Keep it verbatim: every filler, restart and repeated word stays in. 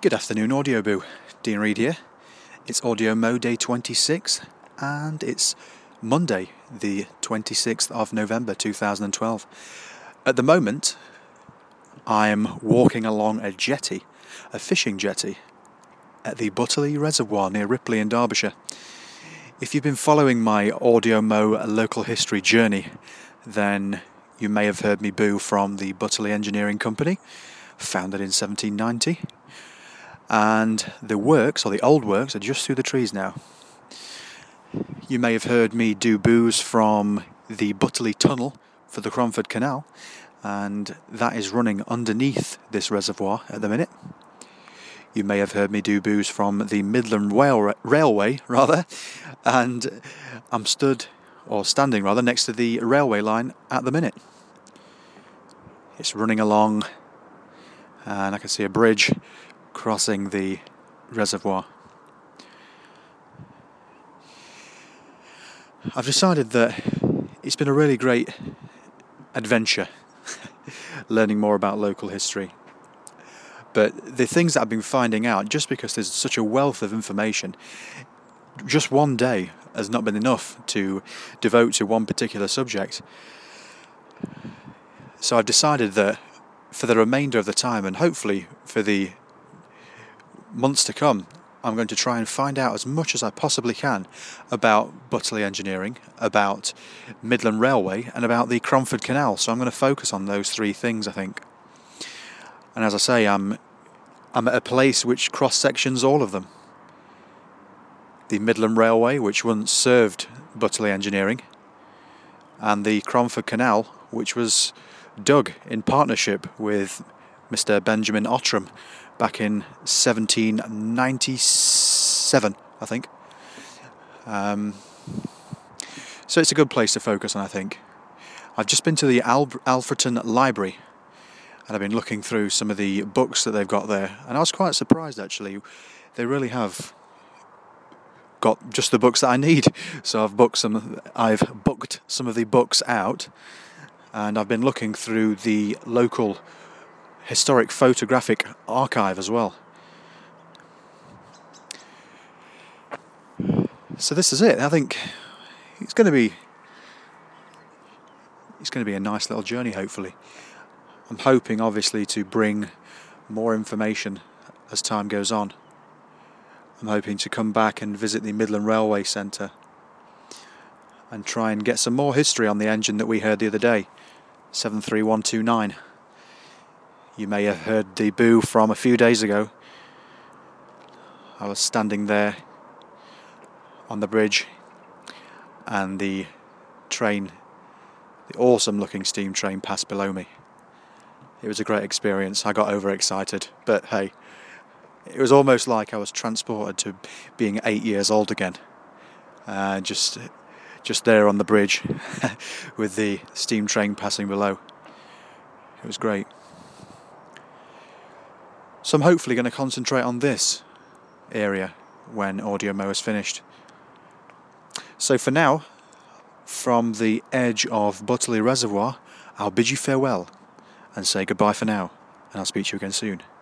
Good afternoon, Audio Boo. Dean Reed here. It's Audio Mo Day twenty-six, and it's Monday, the twenty-sixth of November two thousand twelve. At the moment, I'm walking along a jetty, a fishing jetty, at the Butterley Reservoir near Ripley in Derbyshire. If you've been following my Audio Mo local history journey, then you may have heard me boo from the Butterley Engineering Company, founded in seventeen ninety. And the works, or the old works, are just through the trees now. You may have heard me do boos from the Butterley Tunnel for the Cromford Canal, and that is running underneath this reservoir at the minute. You may have heard me do boos from the Midland Rail- Railway, rather, and I'm stood, or standing rather, next to the railway line at the minute. It's running along, and I can see a bridge crossing the reservoir. I've decided that it's been a really great adventure learning more about local history. But the things that I've been finding out, just because there's such a wealth of information, just one day has not been enough to devote to one particular subject. So I've decided that for the remainder of the time, and hopefully for the months to come, I'm going to try and find out as much as I possibly can about Butterley Engineering, about Midland Railway, and about the Cromford Canal. So I'm going to focus on those three things, I think. And as I say, I'm I'm at a place which cross-sections all of them. The Midland Railway, which once served Butterley Engineering, and the Cromford Canal, which was dug in partnership with Mister Benjamin Ottram back in seventeen ninety-seven, I think. Um, so it's a good place to focus on, I think. I've just been to the Al- Alfreton Library, and I've been looking through some of the books that they've got there, and I was quite surprised, actually. They really have got just the books that I need. So I've booked some. I've booked some of the books out, and I've been looking through the local historic photographic archive as well. So this is it. I think it's going to be it's going to be a nice little journey, hopefully. I'm hoping, obviously, to bring more information as time goes on. I'm hoping to come back and visit the Midland Railway Centre and try and get some more history on the engine that we heard the other day, seven three one two nine. You may have heard the boo from a few days ago. I was standing there on the bridge, and the train, the awesome looking steam train, passed below me. It was a great experience. I got overexcited, but hey, it was almost like I was transported to being eight years old again. Uh, just, just there on the bridge with the steam train passing below. It was great. So I'm hopefully going to concentrate on this area when Audio Mo is finished. So for now, from the edge of Butterley Reservoir, I'll bid you farewell and say goodbye for now, and I'll speak to you again soon.